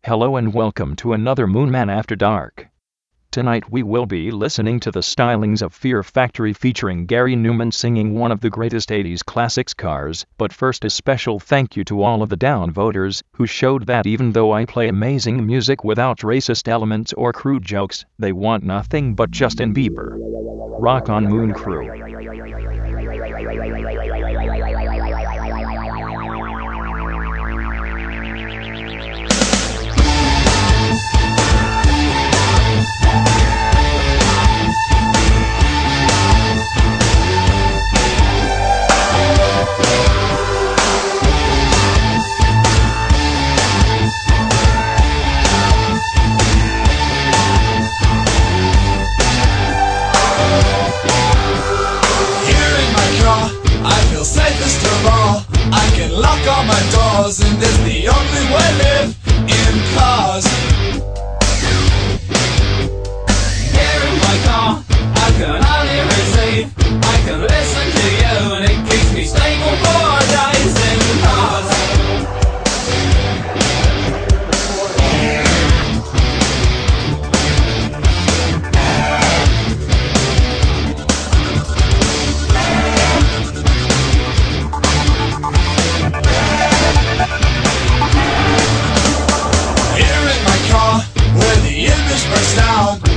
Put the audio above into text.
Hello and welcome to another Moonman After Dark. Tonight we will be listening to the stylings of Fear Factory featuring Gary Numan singing one of the greatest 80s classics, Cars. But first, a special thank you to all of the downvoters who showed that even though I play amazing music without racist elements or crude jokes, they want nothing but Justin Bieber. Rock on, Moon Crew. Safest of all, I can lock all my doors, and it's the only way I live in cars. Here in my car, I can only receive. I can listen to you, and it keeps me stable for days in cars. Burst down,